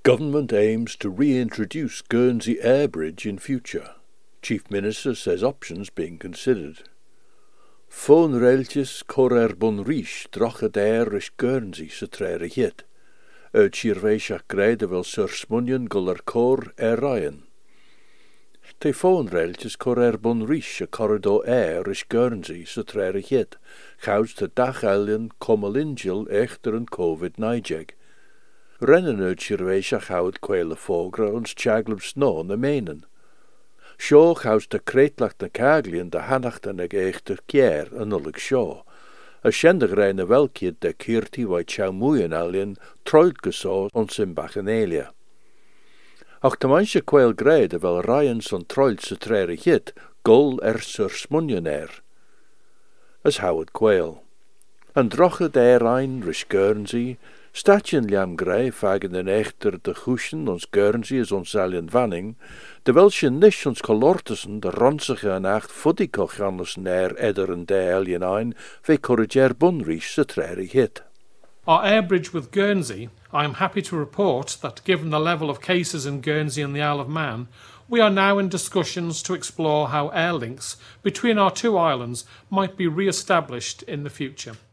Government aims to reintroduce Guernsey Air Bridge in future. Chief Minister says options being considered. Fón reiltjes cor bon rish droched air is Guernsey sa trere hit. Sirveisach greide wel sursmunion guller cor Ryan. Te fón reiltjes cor bon rish a corridor air is Guernsey sa trere hit. Gouds de daghelien kommelingil echter een COVID-19. Rennen sirveisach houd kwele fogra ons chaglum sno na menen. Sjo gouds de kreetlacht na kaglien de hanachten ag echter kier an ullig sjo. A shendig reine welkiet de kirti wai chaumoeien alien troilt geso ons in bachenelia. Auch de manche kweel greide wel Ryan son troilt se trere hit, gol sursmunionair. As howard kweel. An drochet ein rish Guernsey, statjen liam grey fagen den echter de guschen ons Guernsey is ons alien vanning, de welsche nisch ons kolortussen de ronzige en acht fuddikoch anders neer edder en de alien ein, ve corriger bunrish se trere hit. Our air bridge with Guernsey, I am happy to report that given the level of cases in Guernsey and the Isle of Man, we are now in discussions to explore how air links between our two islands might be re-established in the future.